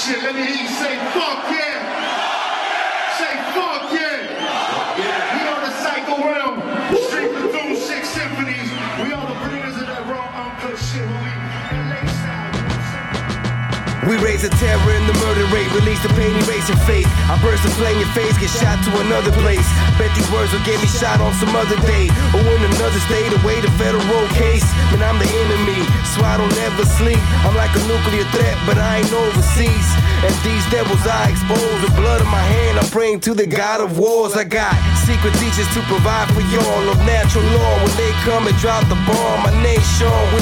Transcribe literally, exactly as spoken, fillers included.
shit. Let me hear you say fuck yeah. Say fuck yeah. We on the Psycho Realm. Street Platoon, six symphonies. We are the bringers of that raw uncut shit. When we in Lakeside. We raise the terror in the murder rate, release the pain, erasing fate. I burst a flame, your face, get shot to another place. Bet these words will get me shot on some other day, or in another state, away the federal case. Man, I'm the enemy, so I don't ever sleep. I'm like a nuclear threat, but I ain't overseas. And these devils I expose, the blood in my hand, I'm praying to the God of wars. I got secret teachers to provide for y'all of natural law. When they come and drop the bomb, my name's Sean.